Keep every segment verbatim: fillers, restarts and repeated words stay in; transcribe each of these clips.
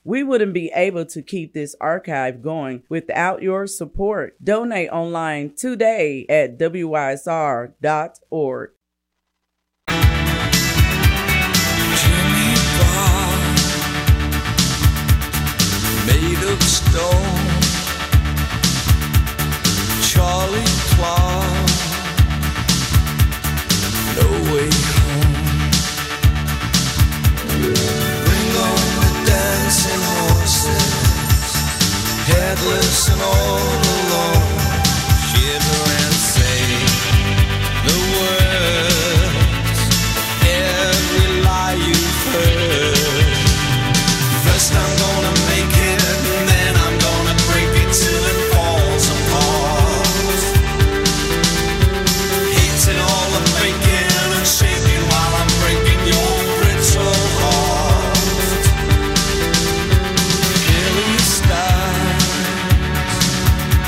We wouldn't be able to keep this archive going without your support. Donate online today at W Y S R dot org. Jimmy Bob, made of stone. Charlie Clark, no way home. Bring on the dancing horses, headless and all alone. Shiver and say the words, every lie you've heard. First I'm gonna make it, and then I'm gonna break it till it falls apart. Hating all I'm making and shaking while I'm breaking your brittle heart. Billy Stars,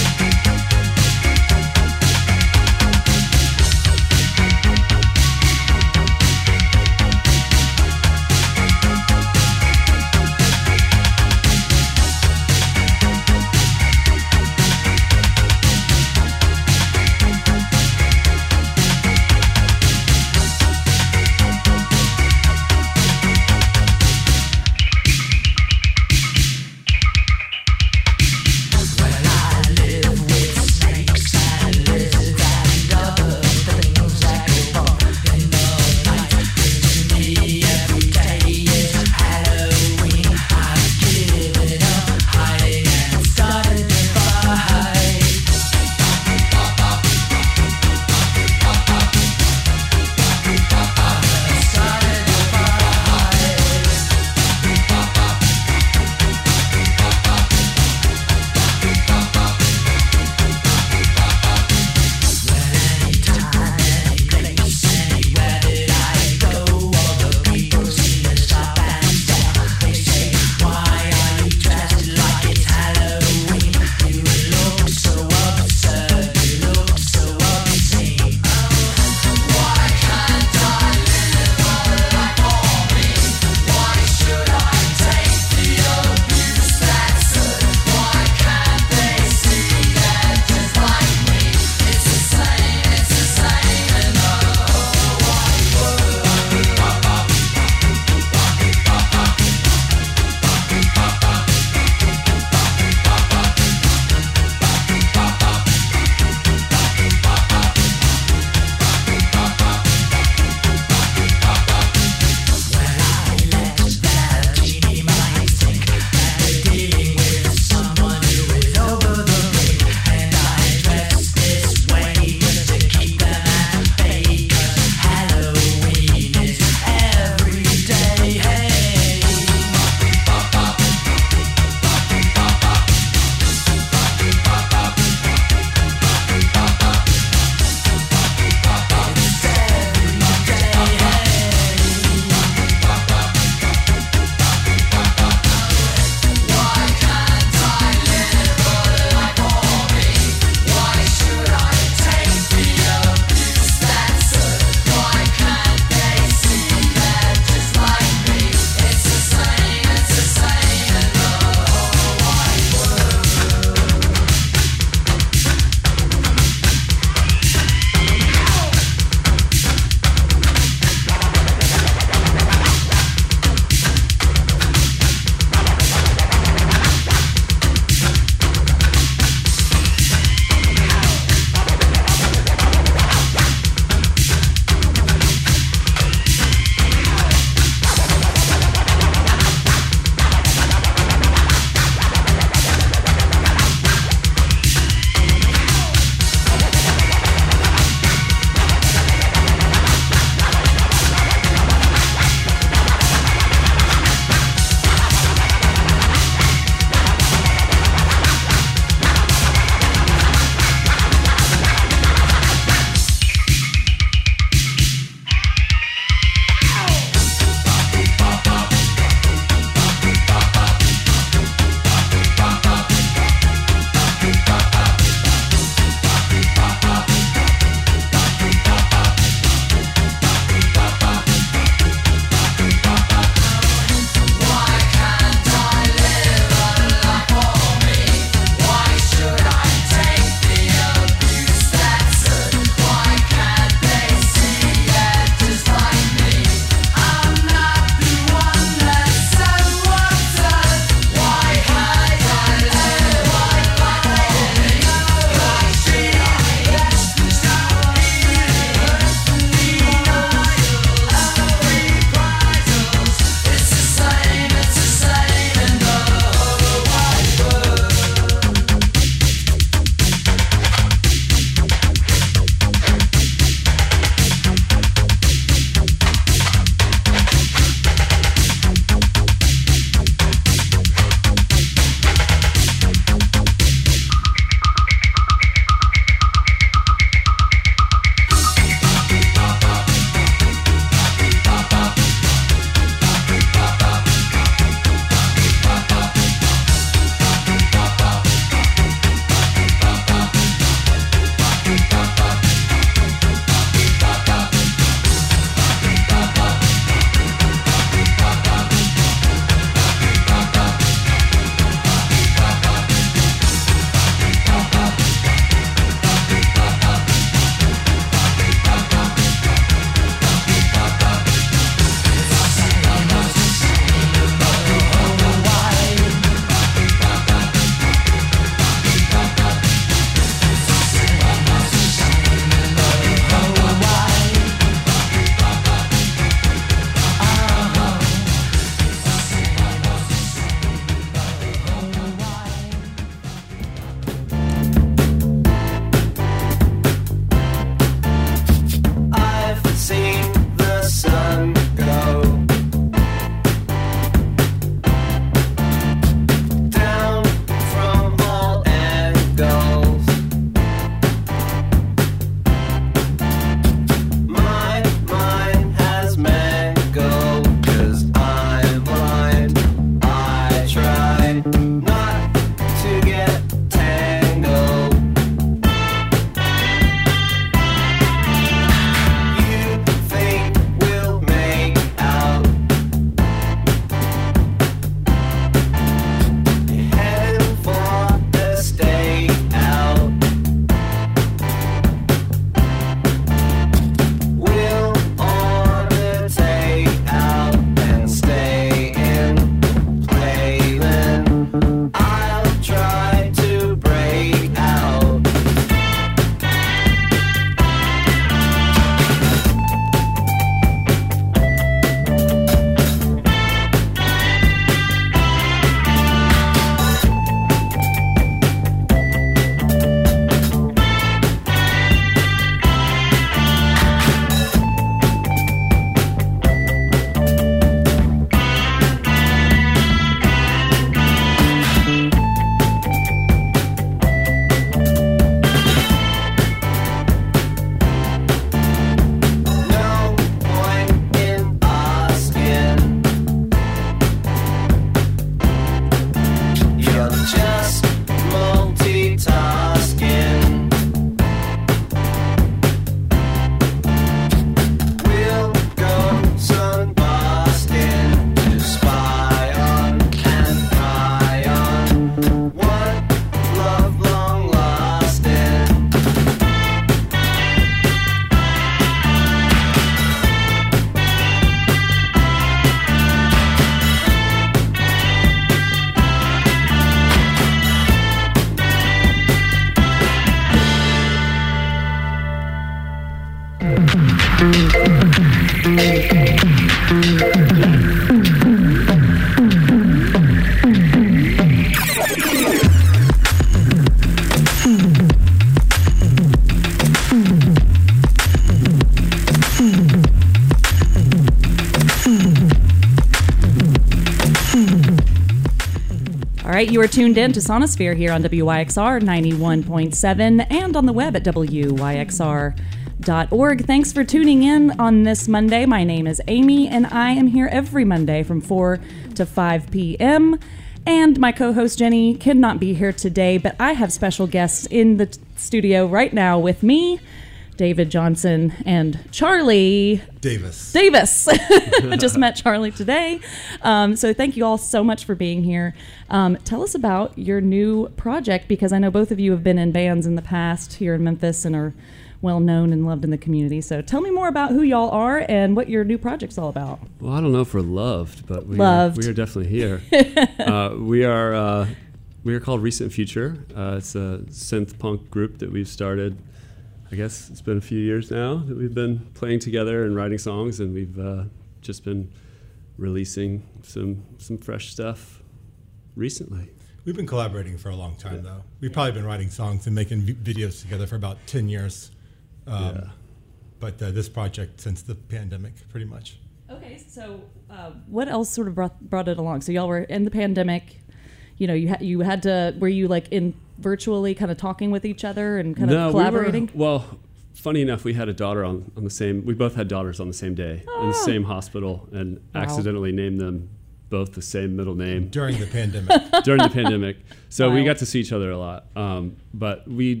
right, you are tuned in to Sonosphere here on W Y X R ninety-one point seven and on the web at W Y X R dot org. Thanks for tuning in on this Monday. My name is Amy, and I am here every Monday from four to five p.m., and my co-host Jenny cannot be here today, but I have special guests in the t- studio right now with me, David Johnson and Charlie Davis. Davis. I just met Charlie today. Um, so thank you all so much for being here. Um, tell us about your new project, because I know both of you have been in bands in the past here in Memphis and are well known and loved in the community. So tell me more about who y'all are and what your new project's all about. Well, I don't know if we're loved, but we Loved. Are, we are definitely here. uh, we are uh, we are called Recent Future. Uh, it's a synth punk group that we've started. I guess it's been a few years now that we've been playing together and writing songs, and we've uh, just been releasing some some fresh stuff recently. We've been collaborating for a long time, though. We've probably been writing songs and making v- videos together for about ten years. Um, Yeah. But uh, this project since the pandemic, pretty much. Okay, so uh, what else sort of brought, brought it along? So y'all were in the pandemic. You know, you had you had to. Were you like in virtually kind of talking with each other and kind no, of collaborating? We were, well, funny enough, we had a daughter on, on the same. We both had daughters on the same day in the Oh. same hospital, and Wow. accidentally named them both the same middle name During the pandemic. during the pandemic. So we Wild. got to see each other a lot. Um, but we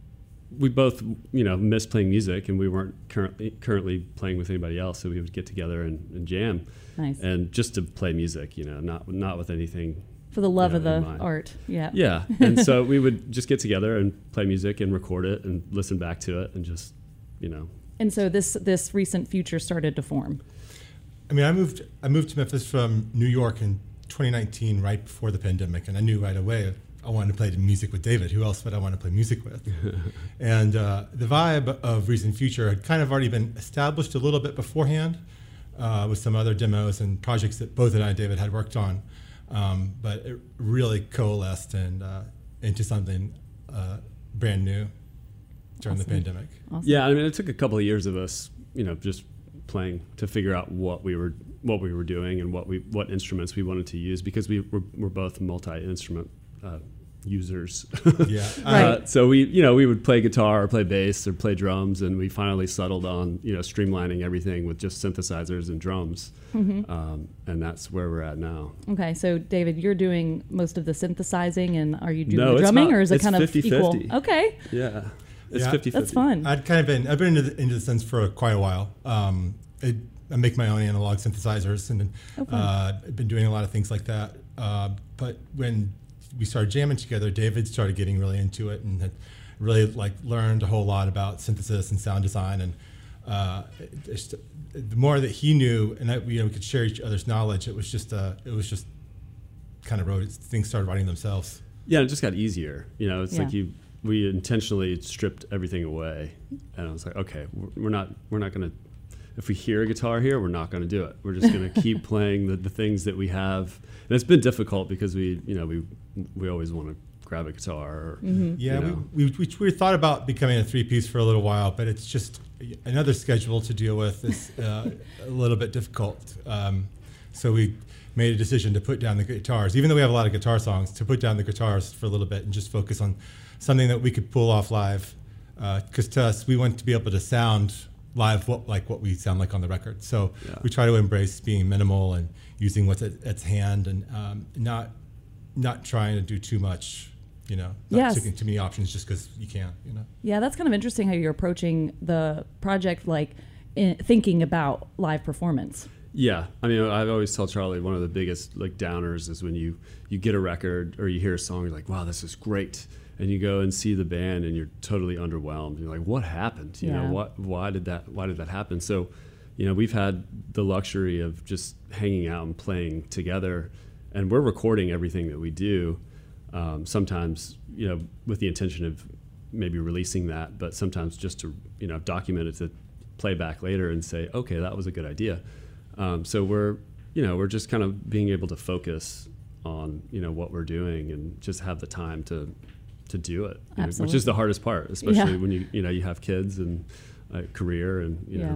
we both, you know, missed playing music, and we weren't currently currently playing with anybody else. So we would get together and, and jam, Nice. and just to play music, you know, not not with anything. For the love you of know, in the mind. art. Yeah. Yeah, and so we would just get together and play music and record it and listen back to it and just, you know. And so this this recent future started to form. I mean, I moved. I moved to Memphis from New York in twenty nineteen, right before the pandemic, and I knew right away I wanted to play the music with David. Who else would I want to play music with? And uh, the vibe of Recent Future had kind of already been established a little bit beforehand, uh, with some other demos and projects that both I and David had worked on. Um, but it really coalesced and uh, into something uh, brand new during the Awesome. pandemic. Awesome. Yeah, I mean, it took a couple of years of us, you know, just playing to figure out what we were what we were doing and what we what instruments we wanted to use, because we were, were both multi-instrument uh, users. Yeah. Right. Uh, so we, you know, we would play guitar or play bass or play drums, and we finally settled on, you know, streamlining everything with just synthesizers and drums, Mm-hmm. um, and that's where we're at now. Okay, so David, you're doing most of the synthesizing, and are you doing No, the it's drumming, not- or is it it's kind of fifty equal? fifty. Okay, Yeah, it's Yeah. fifty fifty. that's fun. I'd kind of been I've been into the, into the synths for quite a while. Um, it, I make my own analog synthesizers, and Oh, fun. uh, I've been doing a lot of things like that. Uh, but when we started jamming together, David started getting really into it and had really like learned a whole lot about synthesis and sound design. And uh, it, it's, the more that he knew, and that, you know, we could share each other's knowledge, it was just uh, it was just kind of wrote things started writing themselves. Yeah, it just got easier. You know, it's Yeah. like you we intentionally stripped everything away, and I was like, okay, we're we're not we're not gonna. If we hear a guitar here, we're not going to do it. We're just going to keep playing the, the things that we have. And it's been difficult because we, you know, we we always want to grab a guitar. Or, Mm-hmm. Yeah, you know. we, we, we, we thought about becoming a three-piece for a little while, but it's just another schedule to deal with is uh, a little bit difficult. Um, so we made a decision to put down the guitars, even though we have a lot of guitar songs, to put down the guitars for a little bit and just focus on something that we could pull off live. Because uh, to us, we want to be able to sound live what, like what we sound like on the record. So Yeah. we try to embrace being minimal and using what's at, at hand, and um, not not trying to do too much, you know, not Yes. taking too many options just because you can, you know. Yeah, that's kind of interesting how you're approaching the project, like in, thinking about live performance. Yeah, I mean, I've always tell Charlie one of the biggest like downers is when you you get a record or you hear a song, you're like, wow, this is great, and you go and see the band and you're totally underwhelmed. You're like, what happened? You Yeah. know, what why did that why did that happen? So, you know, we've had the luxury of just hanging out and playing together, and we're recording everything that we do. Um, sometimes, you know, with the intention of maybe releasing that, but sometimes just to, you know, document it to play back later and say, okay, that was a good idea. Um, so we're, you know, we're just kind of being able to focus on, you know, what we're doing and just have the time to to do it, you know, which Absolutely. is the hardest part, especially Yeah. when you, you know, you have kids and a career and, you Yeah. know,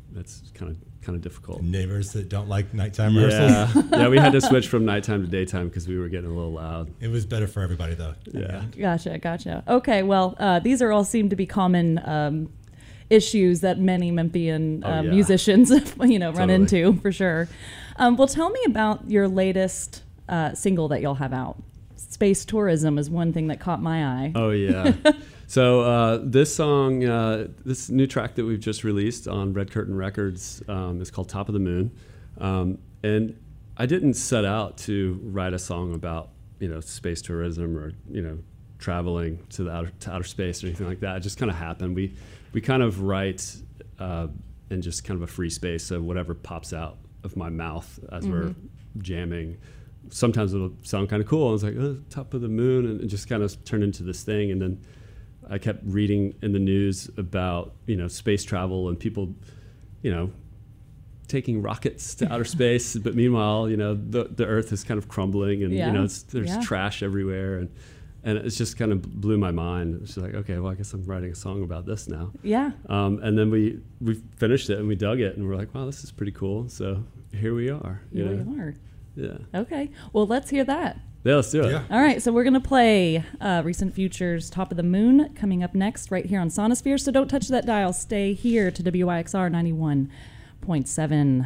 that's kind of kind of difficult. Neighbors that don't like nighttime Yeah, rehearsals. yeah, we had to switch from nighttime to daytime because we were getting a little loud. It was better for everybody, though. Yeah. Gotcha, gotcha. Okay, well, uh, these are all seem to be common um, issues that many Memphian Oh, uh, yeah. musicians, you know, run Totally. into for sure. Um, well, tell me about your latest uh, single that you'll have out. Space tourism is one thing that caught my eye. Oh yeah. So uh, this song, uh, this new track that we've just released on Red Curtain Records um, is called "Top of the Moon," um, and I didn't set out to write a song about you know space tourism or you know traveling to the outer, to outer space or anything like that. It just kind of happened. We we kind of write uh, in just kind of a free space, so whatever pops out of my mouth as Mm-hmm. we're jamming. Sometimes it'll sound kind of cool. I was like, oh, top of the moon, and it just kind of turned into this thing. And then I kept reading in the news about, you know, space travel and people, you know, taking rockets to outer space. But meanwhile, you know, the the Earth is kind of crumbling, and Yeah. you know, it's, there's Yeah. trash everywhere, and and it's just kind of blew my mind. It's like, okay, well, I guess I'm writing a song about this now. Yeah. Um, and then we we finished it and we dug it, and we're like, wow, this is pretty cool. So here we are. You Here know? we are. Yeah. Okay. Well, let's hear that. Yeah, let's do it. Yeah. All right, so we're going to play uh, Recent Futures Top of the Moon coming up next right here on Sonosphere. So don't touch that dial. Stay here to W Y X R ninety-one point seven.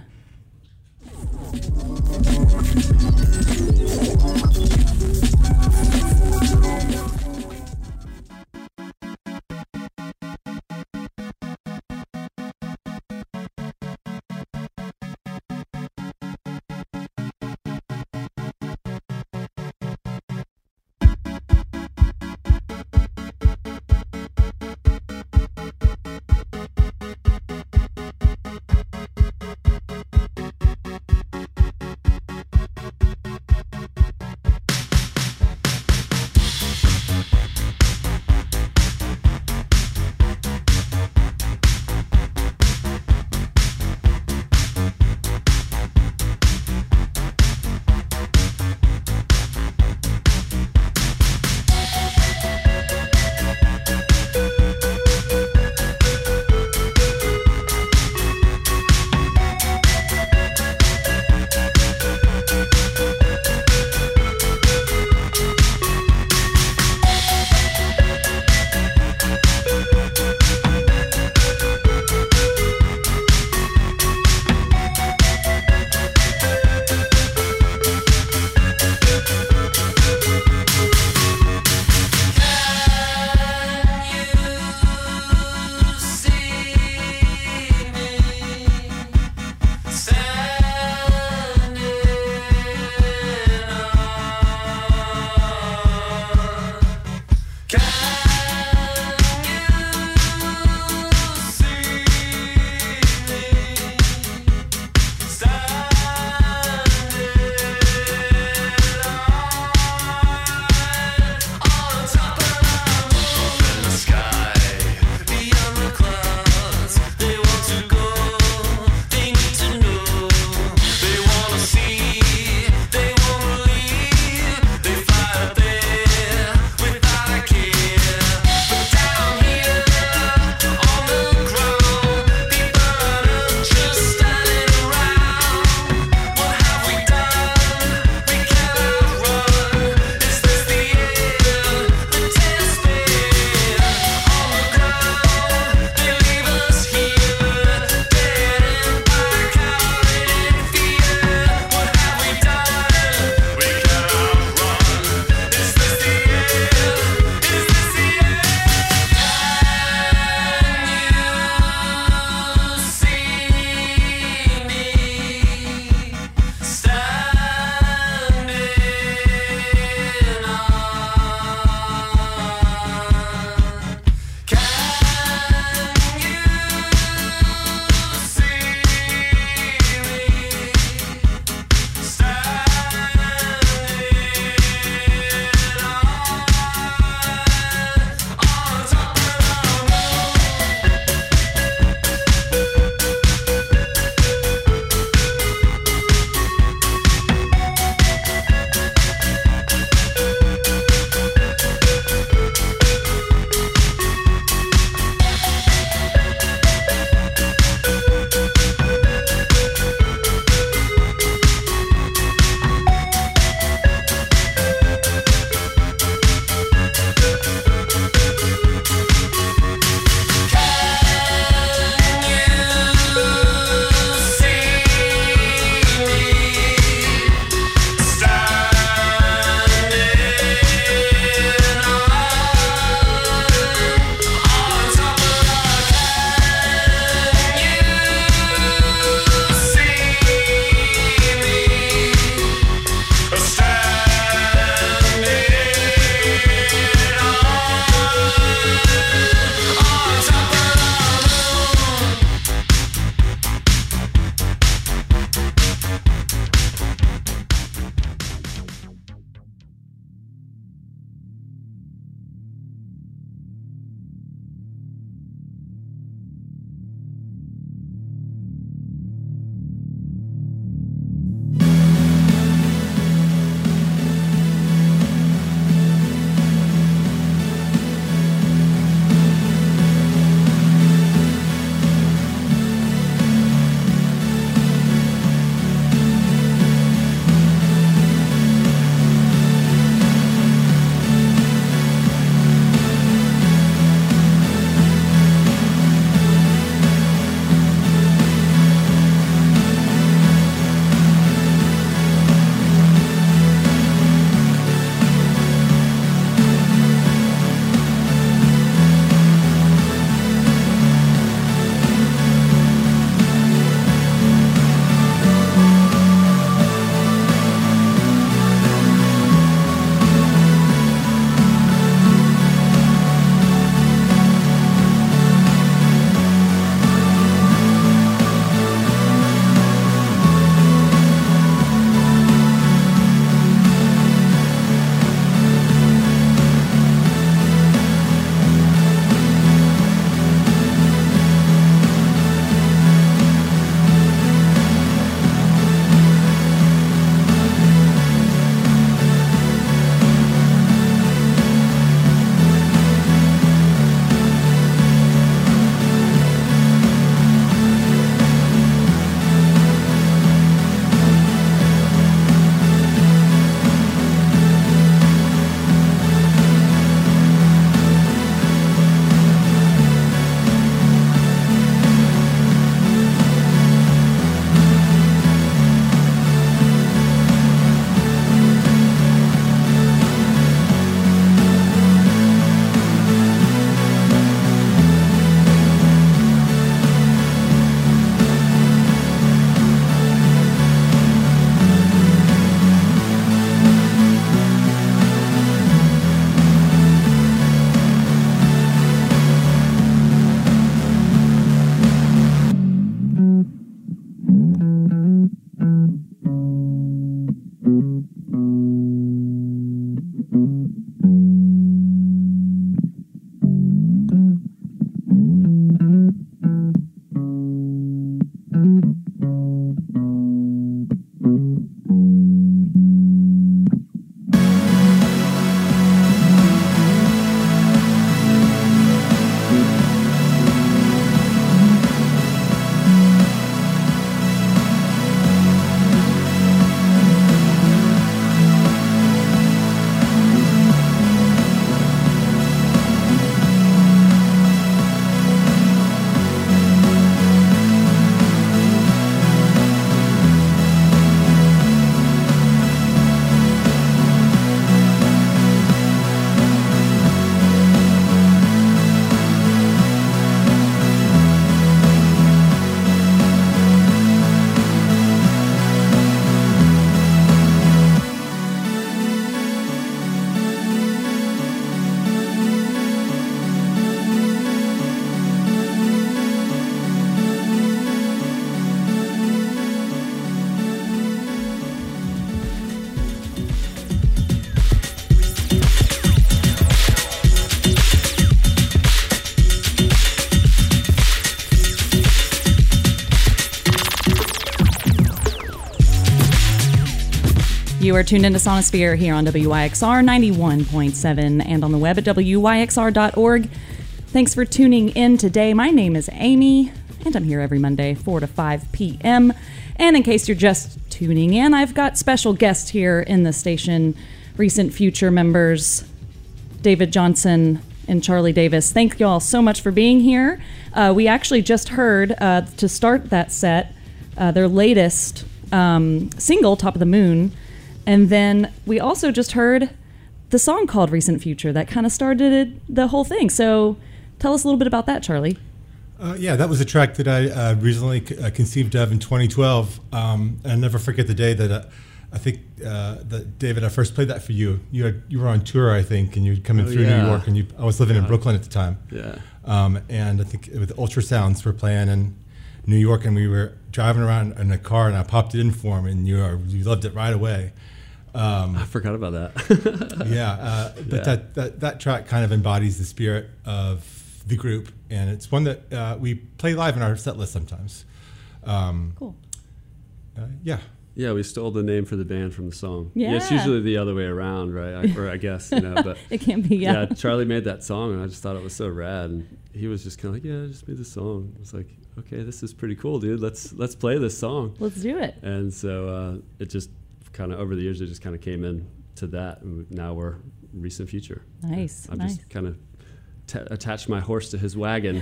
You are tuned into Sonosphere here on W Y X R ninety-one point seven and on the web at W Y X R dot org. Thanks for tuning in today. My name is Amy, and I'm here every Monday, four to five p.m. And in case you're just tuning in, I've got special guests here in the station, recent Future members, David Johnson and Charlie Davis. Thank you all so much for being here. Uh, we actually just heard, uh, to start that set, uh, their latest um, single, Top of the Moon. And then we also just heard the song called Recent Future that kind of started the whole thing. So tell us a little bit about that, Charlie. Uh, yeah, that was a track that I uh, recently c- uh, conceived of in twenty twelve. Um, and I'll never forget the day that uh, I think, uh, that David, I first played that for you. You had, you were on tour, I think, and you'd come in Oh, through yeah. New York, and you, I was living in Brooklyn at the time. Yeah. Um, and I think with Ultrasounds were playing in New York, and we were driving around in a car, and I popped it in for him, and you, uh, you loved it right away. Um, I forgot about that. yeah, uh, but Yeah. That, that that track kind of embodies the spirit of the group, and it's one that uh, we play live in our set list sometimes. Um, Cool. uh, yeah. Yeah, we stole the name for the band from the song. Yeah. It's usually the other way around, right? I, or I guess, you know, but It can be, yeah. yeah, Charlie made that song, and I just thought it was so rad. And he was just kind of like, "Yeah, I just made this song." I was like, "Okay, this is pretty cool, dude. Let's let's play this song." Let's do it. And so uh, it just kind of over the years, it just kind of came in to that. And now we're Recent Future. Nice, I've nice. just kind of t- attached my horse to his wagon.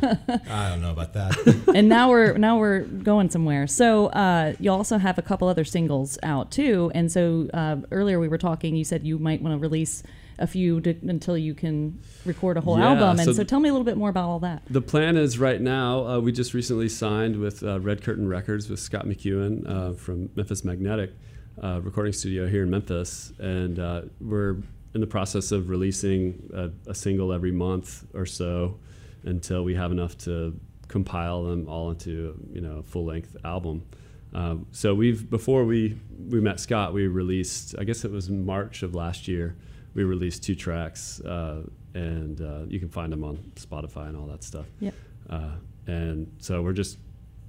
I don't know about that. And now we're now we're going somewhere. So uh, you also have a couple other singles out too. And so uh, earlier we were talking. You said you might want to release a few to, until you can record a whole Yeah, album. And so so, th- tell me a little bit more about all that. The plan is right now, uh, we just recently signed with uh, Red Curtain Records with Scott McEwen uh, from Memphis Magnetic uh, recording studio here in Memphis. And uh, we're in the process of releasing a, a single every month or so until we have enough to compile them all into, you know, a full-length album. Uh, so we've, before we, we met Scott, we released, I guess it was in March of last year, we released two tracks, uh, and uh, you can find them on Spotify and all that stuff. Yep. Uh, and so we're just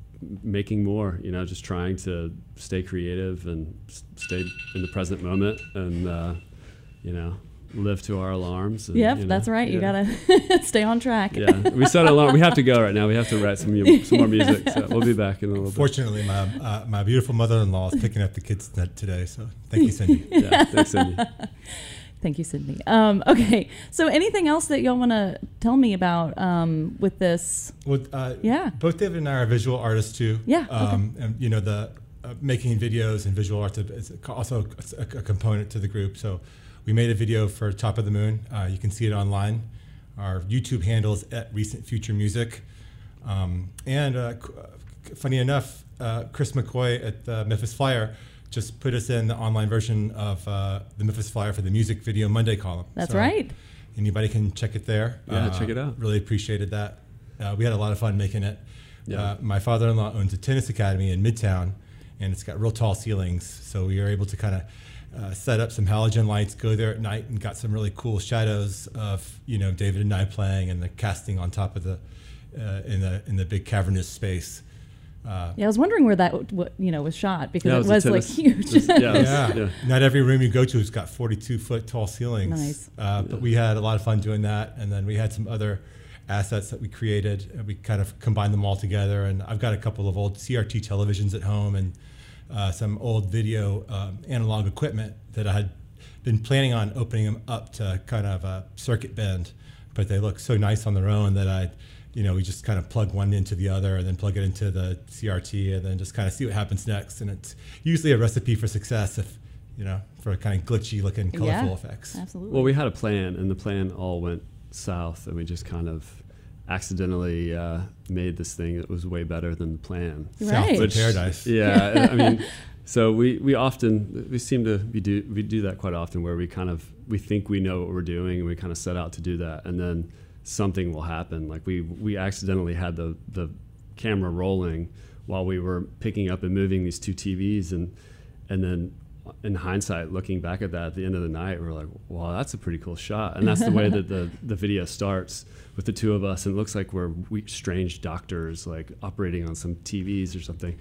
making more, you know, just trying to stay creative and s- stay in the present moment and, uh, you know, live to our alarms. And, Yep, you know, that's right. You yeah. gotta stay on track. Yeah, we set an alarm. We have to go right now. We have to write some mu- some more music. So we'll be back in a little bit. Fortunately, my uh, my beautiful mother-in-law is picking up the kids t- today, so thank you, Cindy. Yeah, thanks, Cindy. Thank you, Sydney. Um, okay, so anything else that y'all want to tell me about um, with this? Well, uh, Yeah. both David and I are visual artists too. Yeah, okay. Um, and you know, the uh, making videos and visual arts is also a, a component to the group. So we made a video for Top of the Moon. Uh, you can see it online. Our YouTube handle is at Recent Future Music. Um, and uh, c- funny enough, uh, Chris McCoy at the Memphis Flyer just put us in the online version of uh, the Memphis Flyer for the Music Video Monday column. That's So right. Anybody can check it there. Yeah, check it out. Really appreciated that. Uh, we had a lot of fun making it. Yeah. Uh, my father-in-law owns a tennis academy in Midtown, and it's got real tall ceilings. So we were able to kind of uh, set up some halogen lights, go there at night, and got some really cool shadows of, you know, David and I playing and the casting on top of the uh, in the in the big cavernous space. Uh, Yeah, I was wondering where that w- you know was shot because Yeah, it it was, was a like tennis- huge. just- yeah, it was- yeah. yeah. Not every room you go to has got forty-two foot tall ceilings. Nice. Uh, but we had a lot of fun doing that. And then we had some other assets that we created. And we kind of combined them all together. And I've got a couple of old C R T televisions at home and uh, some old video um, analog equipment that I had been planning on opening them up to kind of a circuit bend. But they look so nice on their own that I, you know, we just kind of plug one into the other and then plug it into the C R T and then just kind of see what happens next. And it's usually a recipe for success if, you know, for kind of glitchy looking colorful Yeah, effects. Absolutely. Well, we had a plan, and the plan all went south, and we just kind of accidentally uh, made this thing that was way better than the plan. Right. South of Which- paradise. Yeah, I mean, so we, we often we seem to we do we do that quite often, where we kind of we think we know what we're doing, and we kind of set out to do that, and then something will happen. Like we we accidentally had the the camera rolling while we were picking up and moving these two T Vs, and and then in hindsight, looking back at that at the end of the night, we're like, wow, that's a pretty cool shot. And that's the way that the, the video starts with the two of us. And it looks like we're we, strange doctors, like operating on some T Vs or something.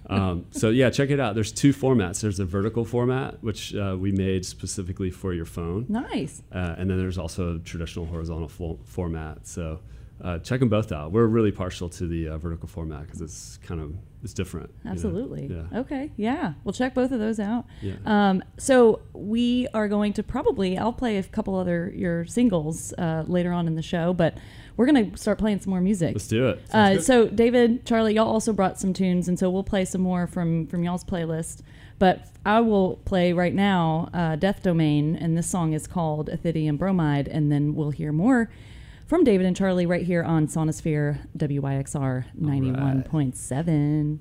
Um, so yeah, check it out. There's two formats. There's a vertical format, which uh, we made specifically for your phone. Nice. Uh, and then there's also a traditional horizontal fo- format. So uh, check them both out. We're really partial to the uh, vertical format because it's kind of it's different. you know? Absolutely. Yeah. Okay. Yeah. We'll check both of those out. Yeah. Um, so we are going to probably, I'll play a couple other your singles uh, later on in the show, but we're going to start playing some more music. Let's do it. Uh, good. so David, Charlie, y'all also brought some tunes, and so we'll play some more from, from y'all's playlist. But I will play right now uh, Death Domain, and this song is called Ethidium Bromide, and then we'll hear more from David and Charlie right here on Sonosphere W Y X R ninety-one point seven.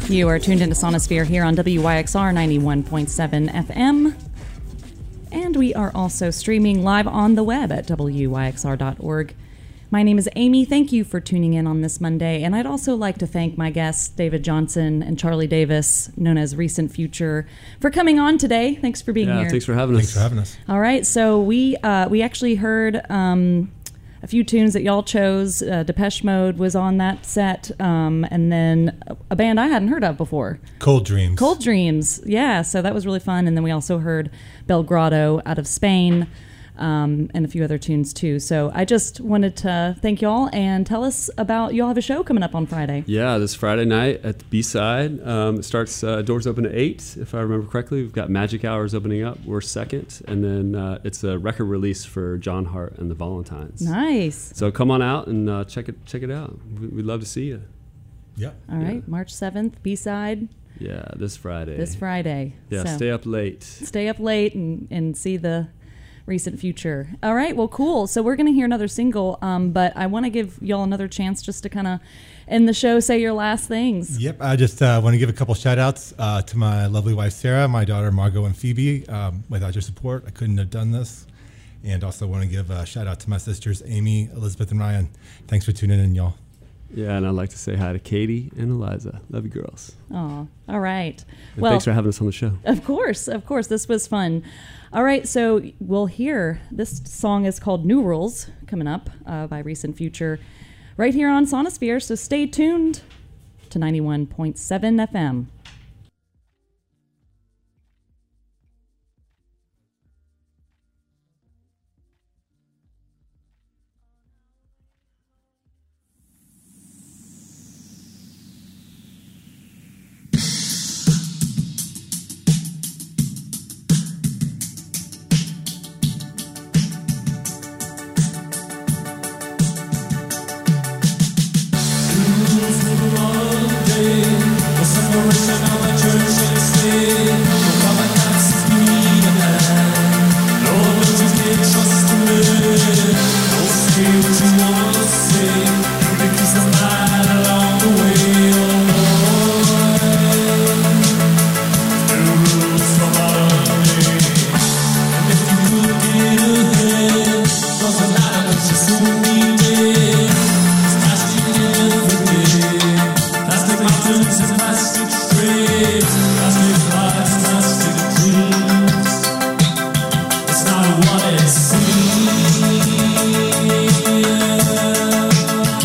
You are tuned into Sonosphere here on W Y X R ninety-one point seven F M. And we are also streaming live on the web at W Y X R dot org. My name is Amy. Thank you for tuning in on this Monday. And I'd also like to thank my guests, David Johnson and Charlie Davis, known as Recent Future, for coming on today. Thanks for being yeah, here. Thanks for having us. Thanks for having us. All right. So we uh, we actually heard um, a few tunes that y'all chose. Uh, Depeche Mode was on that set. Um, and then a band I hadn't heard of before. Cold Dreams. Cold Dreams. Yeah. So that was really fun. And then we also heard Belgrado out of Spain. Um, and a few other tunes too. So I just wanted to thank y'all and tell us about, y'all have a show coming up on Friday. Yeah, this Friday night at the B-Side. Um, it starts, uh, doors open at eight, if I remember correctly. We've got Magic Hours opening up. We're second. And then uh, it's a record release for John Hart and the Valentines. Nice. So come on out and uh, check it check it out. We- We'd love to see you. Yeah. All right. Yeah. March seventh, B-Side, Yeah, this Friday. this Friday. Yeah, So stay up late. stay up late and, and see the Recent Future. All right. Well, cool. So we're going to hear another single, um, but I want to give y'all another chance just to kind of end the show, say your last things. Yep. I just uh, want to give a couple shout outs uh, to my lovely wife, Sarah, my daughter, Margot, and Phoebe. Um, without your support, I couldn't have done this. And also want to give a shout out to my sisters, Amy, Elizabeth, and Ryan. Thanks for tuning in, y'all. Yeah, and I'd like to say hi to Katie and Eliza. Love you, girls. Oh, all right. And Well, thanks for having us on the show. of course, of course. This was fun. All right, so we'll hear this song is called New Rules, coming up uh, by Recent Future, right here on Sonosphere. So stay tuned to ninety-one point seven F M. It's not what it seems.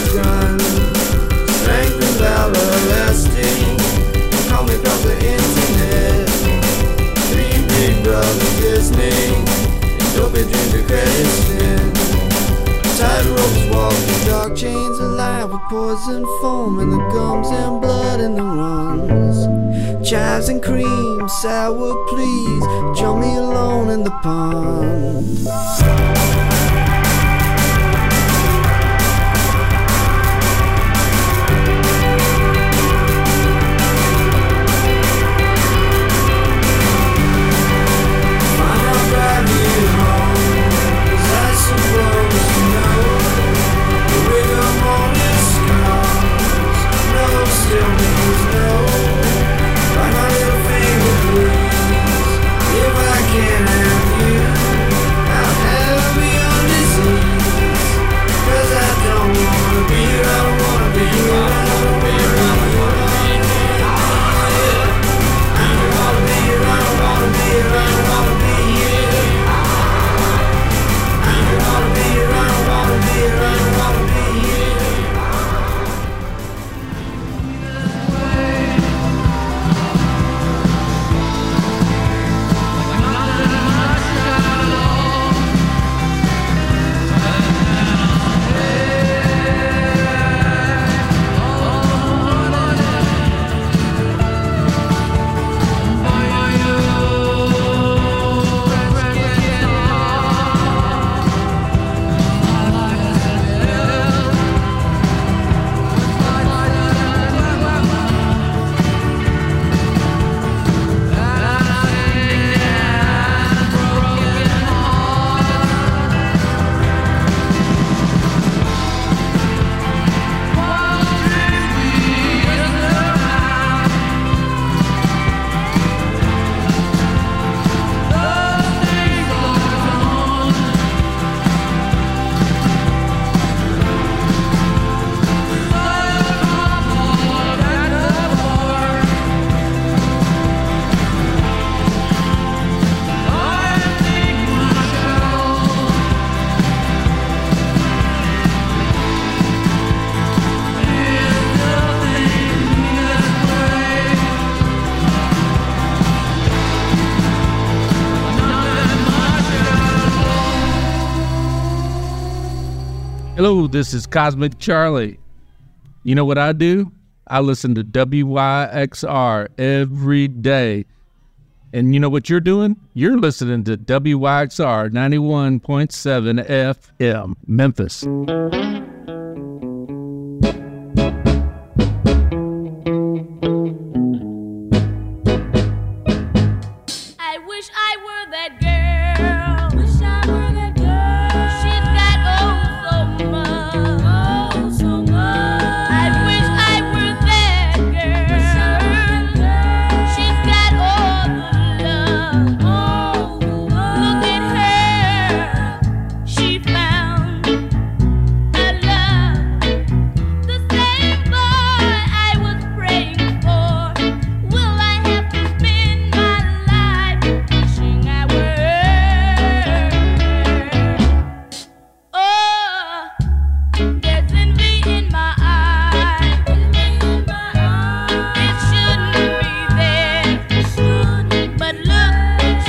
shotgun. Strength and valor lasting. Call me from the internet. Three big brothers listening. Don't be dreamed of credit spin. Tight ropes walking, dark chains alive with poison foam and the gums and blood in the runs. Chives and cream, sour please, join me alone in the pond. Hello, this is Cosmic Charlie. You know what I do? I listen to W Y X R every day. And you know what you're doing? You're listening to W Y X R ninety-one point seven F M, Memphis.